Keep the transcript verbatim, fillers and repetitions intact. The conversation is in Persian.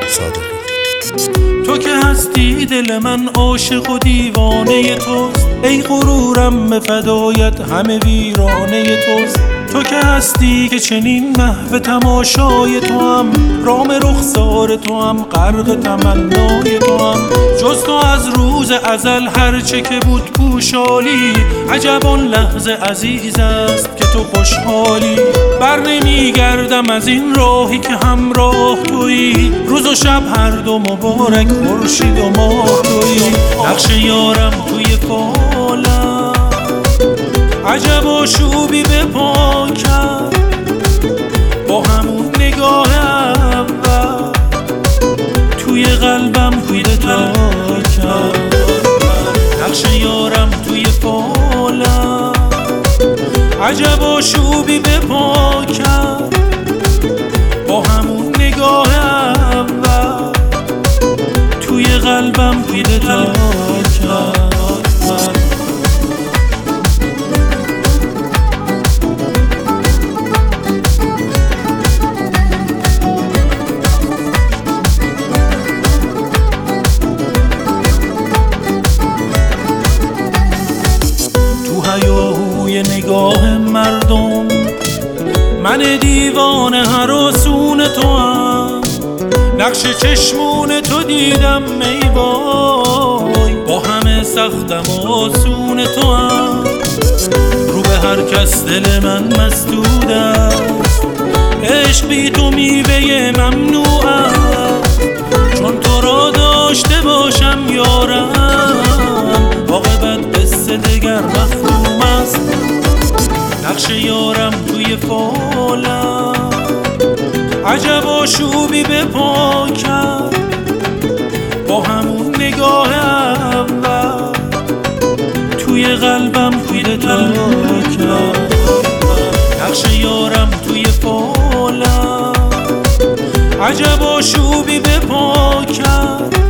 صادقی. تو که هستی دل من عاشق و دیوانه توست، ای غرورم به فدایت همه ویرانه توست. تو که هستی که چنین محو تماشای تو هم، رام رخسار تو هم غرق تمنای تو هم. جز تو از روز ازل هرچه که بود پوشالی، عجب آن لحظه عزیز است که تو خوشحالی. بر نمی گردم از این راهی که همراه تویی، روز و شب هر دو مبارک خورشید و ماه تویی. نقش یارم توی فالم عجب آشوبی به پا کرد، با همون نگاه اول توی قلبم پیدا کرد. نقش یارم توی فالم عجب آشوبی به پا کرد، با همون نگاه اول توی قلبم پیدا کرد. هیاهوی نگاه مردم من دیوانه هراسون تو هم، نقش چشمون تو دیدم ای وای، با همه سختم و آسون تو هم. رو به هر کس دل من مسدود است، عشق بی تو میوه ممنوع است. چون تو را داشته باشم یارم، عاقبت قصه دگر مختوم است. نقش یارم توی فالم عجب آشوبی به پا کرد، با همون نگاه اول توی قلبم پیدا کرد. نقش یارم توی فالم عجب آشوبی به پا کرد،